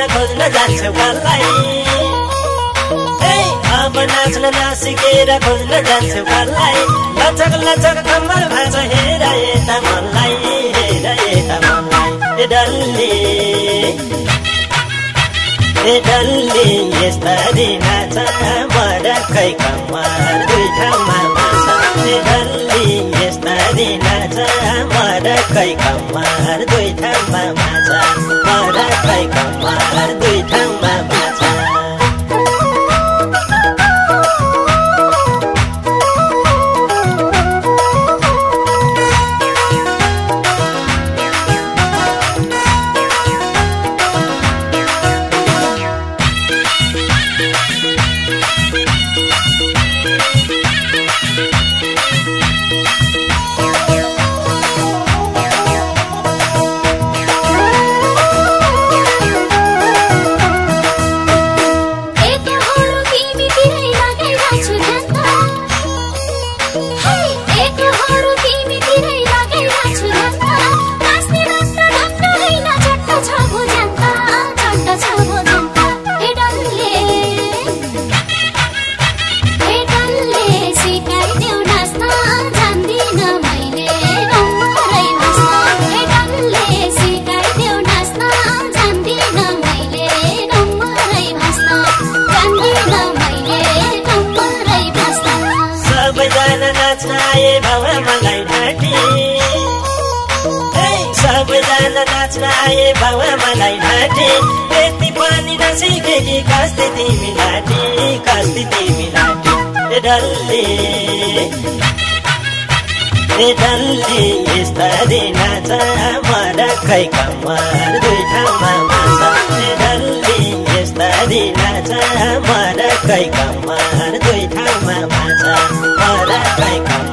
खोज्न जान्छु कसलाई अब नाच्न नसिकेर खोज्न जान्छु कसलाई लचक लचक कम्मर भाँच हेर यता मनलाई हेर यता मनलाई ए डल्ली यसरी नाच मरकै कम्मर दुई ठाउँमा भाँच ए डल्ली यसरी नाच मरकै कम्मर दुई ठाउँमा भाँच मरकै कम्मर दुई ठाउँमा भाँच सबैजना नाच्न आए बाबा मलाई घाँटी यति पनि नसिके कि कस्ती तिमी लाटी कस्ती तिमी लाटी ए डल्ली यसरी नाच मरकै कम्मर दुई ठाउँमा भाँच ए डल्ली यसरी नाच मरकै कम्मर दुई ठाउँमा भाँच मरकै कम्मर